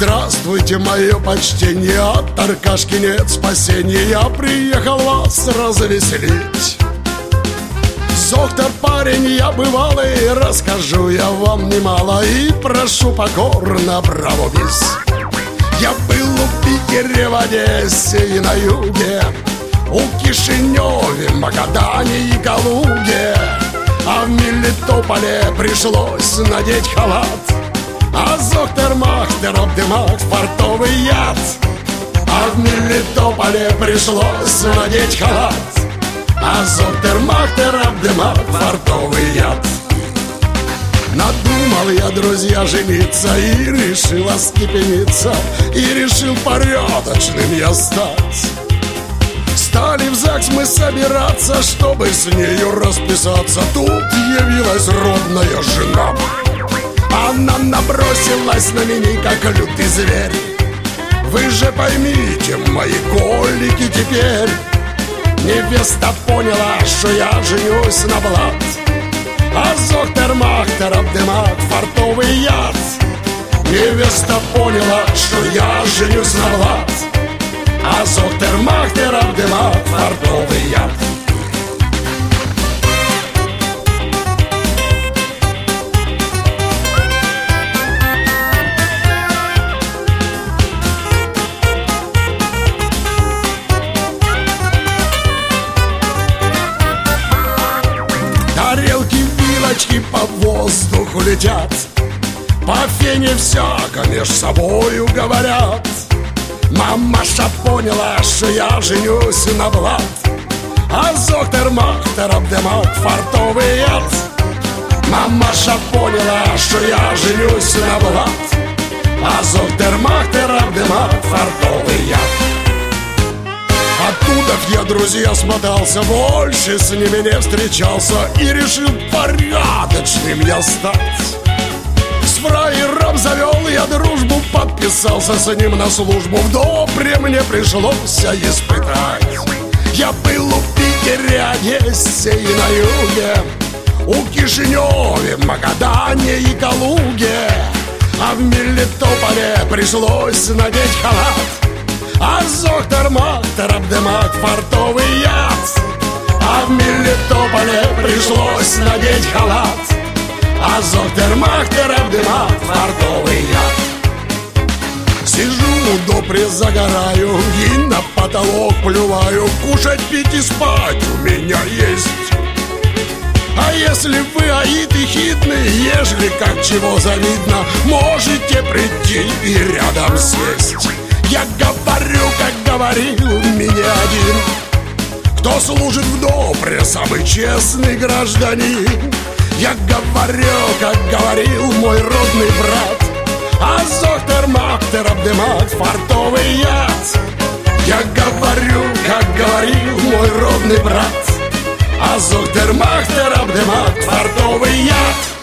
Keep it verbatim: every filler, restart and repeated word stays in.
Здравствуйте, мое почтение, от Аркашки нет спасения. Я приехал вас развеселить. Доктор, парень, я бывалый, расскажу я вам немало и прошу покорно, браво, бис. Я был у Питере, в Одессе и на юге, у Кишиневе, Магадане и Калуге, а в Мелитополе пришлось надеть халат. А доктор Махтер обдымак фартовый яд. А в Мелитополе пришлось надеть халат. А доктор Махтер обдымак фартовый яд. Надумал я, друзья, жениться и решил остепениться, и решил порядочным я стать. Стали в ЗАГС мы собираться, чтобы с нею расписаться. Тут явилась родная жена. Она набросилась на меня, как лютый зверь. Вы же поймите, мои коллеги, теперь невеста поняла, что я женюсь на Влад. А доктор Махтер обдымак фартовый яд. Невеста поняла, что я женюсь на Влад. А доктор Махтер обдымак фартовый яд. Тарелки, вилочки по воздуху летят, по фене всяко меж собою говорят. Мамаша поняла, что я женюсь на Влад. А доктор Махтер обдымак фартовый яд. Мамаша поняла, что я женюсь на Влад. А доктор Махтер обдымак фартовый яд. Оттуда я, друзья, смотался, больше с ними не встречался, и решил порядочным я стать. С фраером завел я дружбу, подписался с ним на службу. В Добре мне пришлось испытать. Я был у Питере, Одессе и на юге, у Кишиневе, Магадане и Калуге, а в Мелитополе пришлось надеть халат. А доктор Махтер обдымак фартовый яд. А в Мелитополе пришлось надеть халат. А доктор Махтер обдымак фартовый яд. Сижу в Добре, загораю и на потолок плюваю. Кушать, пить и спать у меня есть. А если вы аид и хитный, ежели как чего завидно, можете прийти и рядом сесть. Я говорю, как говорил меня один, кто служит в Добре, самый честный гражданин. Я говорю, как говорил мой родный брат. А доктор Махтер обдымак фартовый яд. Я говорю, как говорил мой родный брат. А доктор Махтер обдымак фартовый яд.